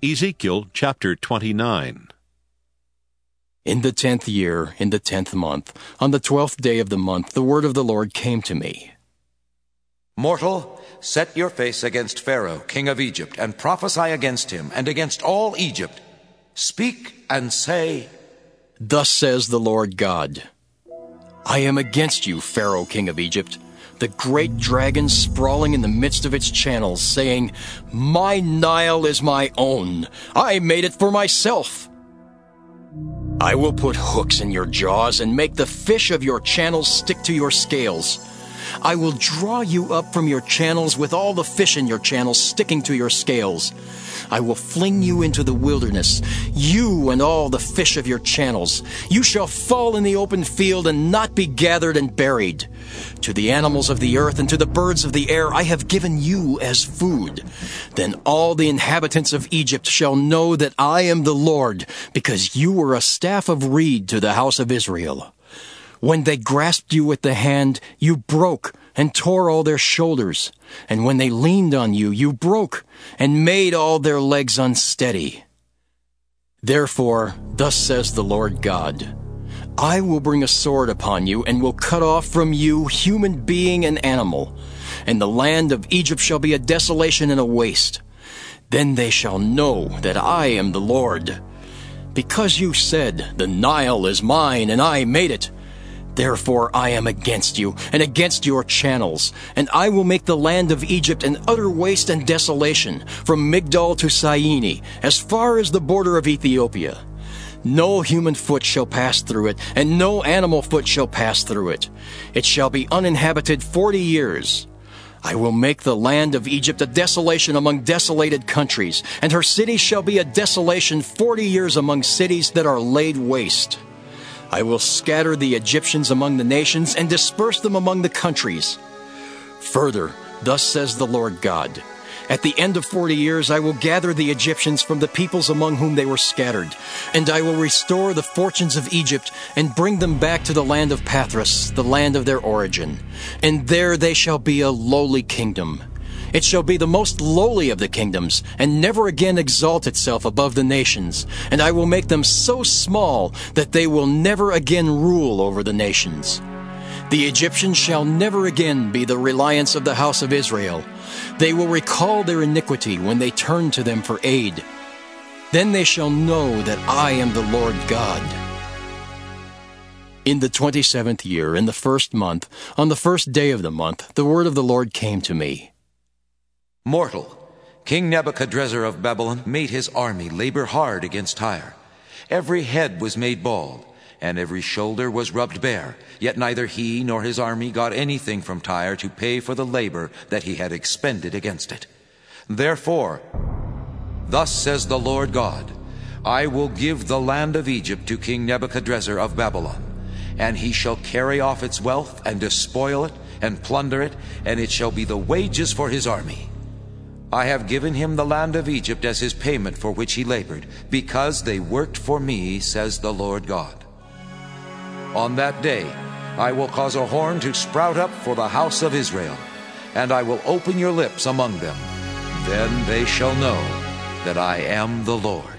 Ezekiel chapter 29. In the 10th year, in the 10th month, on the 12th day of the month, the word of the Lord came to me. Mortal, set your face against Pharaoh, king of Egypt, and prophesy against him and against all Egypt. Speak and say, Thus says the Lord God, I am against you, Pharaoh, king of Egypt, the great dragon sprawling in the midst of its channels, saying, My Nile is my own. I made it for myself. I will put hooks in your jaws and make the fish of your channels stick to your scales. I will draw you up from your channels with all the fish in your channels sticking to your scales. I will fling you into the wilderness, you and all the fish of your channels. You shall fall in the open field and not be gathered and buried. To the animals of the earth and to the birds of the air I have given you as food. Then all the inhabitants of Egypt shall know that I am the Lord, because you were a staff of reed to the house of Israel. When they grasped you with the hand, you broke and tore all their shoulders. And when they leaned on you, you broke and made all their legs unsteady. Therefore, thus says the Lord God, I will bring a sword upon you and will cut off from you human being and animal. And the land of Egypt shall be a desolation and a waste. Then they shall know that I am the Lord. Because you said, The Nile is mine and I made it. Therefore I am against you, and against your channels, and I will make the land of Egypt an utter waste and desolation, from Migdol to Syene, as far as the border of Ethiopia. No human foot shall pass through it, and no animal foot shall pass through it. It shall be uninhabited 40 years. I will make the land of Egypt a desolation among desolated countries, and her cities shall be a desolation 40 years among cities that are laid waste. I will scatter the Egyptians among the nations and disperse them among the countries. Further, thus says the Lord God, at the end of 40 years I will gather the Egyptians from the peoples among whom they were scattered, and I will restore the fortunes of Egypt and bring them back to the land of Pathros, the land of their origin. And there they shall be a lowly kingdom. It shall be the most lowly of the kingdoms, and never again exalt itself above the nations. And I will make them so small that they will never again rule over the nations. The Egyptians shall never again be the reliance of the house of Israel. They will recall their iniquity when they turn to them for aid. Then they shall know that I am the Lord God. In the 27th year, in the 1st month, on the 1st day of the month, the word of the Lord came to me. Mortal, King Nebuchadrezzar of Babylon made his army labor hard against Tyre. Every head was made bald, and every shoulder was rubbed bare, yet neither he nor his army got anything from Tyre to pay for the labor that he had expended against it. Therefore, thus says the Lord God, I will give the land of Egypt to King Nebuchadrezzar of Babylon, and he shall carry off its wealth and despoil it and plunder it, and it shall be the wages for his army. I have given him the land of Egypt as his payment for which he labored, because they worked for me, says the Lord God. On that day I will cause a horn to sprout up for the house of Israel, and I will open your lips among them. Then they shall know that I am the Lord.